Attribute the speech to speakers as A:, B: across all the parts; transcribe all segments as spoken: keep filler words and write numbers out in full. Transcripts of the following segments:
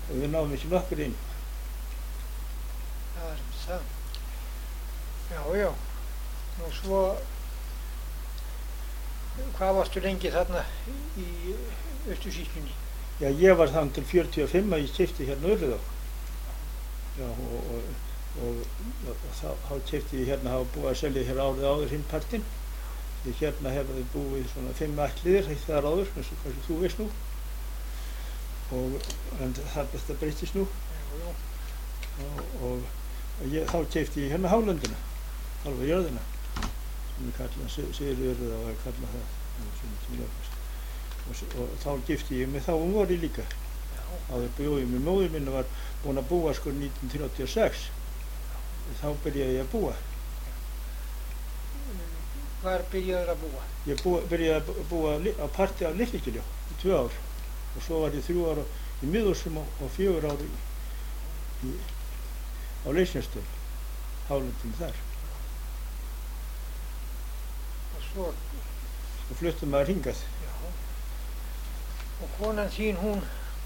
A: og við náðum ekki nokkur inn.
B: Það er sem það. Já, já. Og svo, hvað varstu lengi þarna í Austur-Sýslunni?
A: Já, ég var þann til fjörutíu og fimm að ég keypti hérna Urriðá. Já, og, og, og, og þá, þá keypti ég hérna, hafa búið að selja hér árið áður hinn partinn. Því hérna hefði búið svona fimm ættliðir þar áður, eins og kannski þú veist nú. Og en það þetta breyttist nú.
B: Já, já.
A: Og, og, og ég, þá keypti ég hérna Hálöndina, halva jörðina, sem ég kalla Sigururriða og ég kalla það. Og, og þá gifti ég mig þá um vorið líka. Áður bjóði ég mig, móðir minna var búin að búa sko nítján hundruð þrjátíu og sex. Þá byrjaði ég að búa.
B: Hvar byrjaði að búa?
A: Ég búa, byrjaði að búa á parti á Litlikirkju í tvö ár. Og svo var ég þrjú ár í Miðhúsum og, og fjögur ár í, í, á Leysnesstöð, Hálöndin þar.
B: Og svo?
A: Svo fluttum maður hingað.
B: Já. Og konan þín, hún?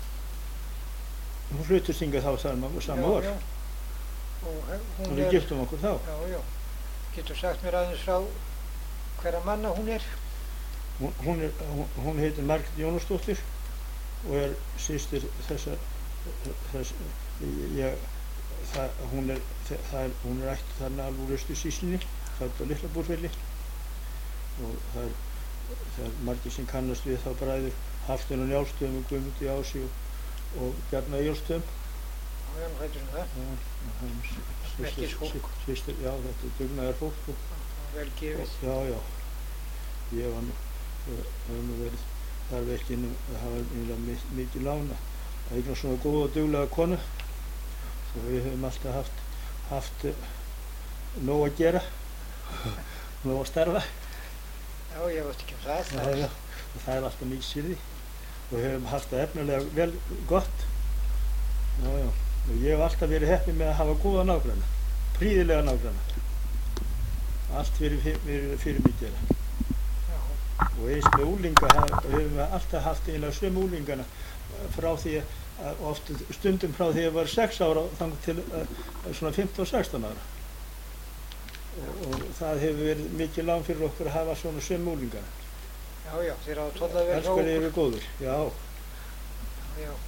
A: Hún fluttist hingað þá sama, sama
B: já,
A: ár.
B: Já. Og hún
A: og við
B: er...
A: giftum okkur þá.
B: Já, já. Getur sagt mér aðeins frá hverra manna hún er?
A: Hún, hún, er, hún, hún heitir Margrét Jónasdóttir og er systir þessa, þess, ég, það, hún er, það, hún er ættuð þarna alveg úr Austur-Sýslunni, það er á Litlabúrfelli og það er, það er margir sem kannast við þá bræður Hafstein og Njálsstöðum og Guðmundi Ási og, og Bjarna Eyjólfsstöðum.
B: Já, já, hvað er það?
A: Já,
B: Merkis fólk.
A: Systir, já, þetta er dugnaðar fólk. Og,
B: vel gefið.
A: Já, já. Ég var nú, það nú verið þar verkinn að hafa eiginlega mikið lána. Það er eitthvað svona góð og duglega konu. Svo við höfum alltaf haft, haft nóg að gera, nóg að starfa.
B: Já, ég veist ekki um það.
A: Já, já. Og það er alltaf mikið sýrði. Og við höfum haft það efnilega vel gott. Já, já. Og ég hef alltaf verið heppinn með að hafa góða nágranna, prýðilega nágranna. Allt fyrir, fyrir, fyrir mig gera.
B: Já.
A: Og eins með úlinga höfum við alltaf haft eiginlega sömu úlingana frá því að oft stundum frá því að ég var sex ára þangað til uh, svona fimmtán sextán ára. Og, og það hefur verið mikið lán fyrir okkur að hafa svona sömu úlingana.
B: Já, já, þeir hafa tollað vel hjá okkur.
A: Elskar yfir góður, já.
B: Já, já.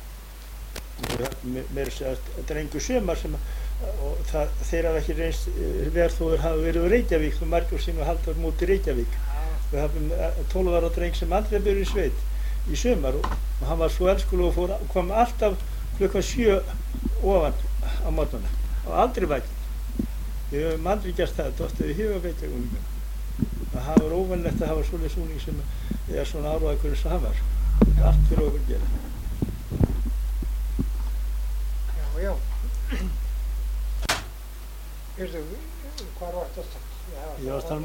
A: Mér er að drengur sumar sem og það, þeir hafa ekki reynst verðþóður hafa verið úr Reykjavík og margur sem halda múti Reykjavík. Við hafum tólf ára dreng sem aldrei byrjuð í sveit í sumar og, og hann var svo elskulegur og fór, kom alltaf klukkan sjö ofan á morgnana og aldrei vægn. Við höfum aldrei gert það, dóttir við huga veitja uningana. Það var óvanlegt að hafa svoleiðis úling sem er svona áraðið hvernig það var. Allt fyrir okkur gera.
B: Já. Heyrðu, hvað var þetta?
A: Ég var að tala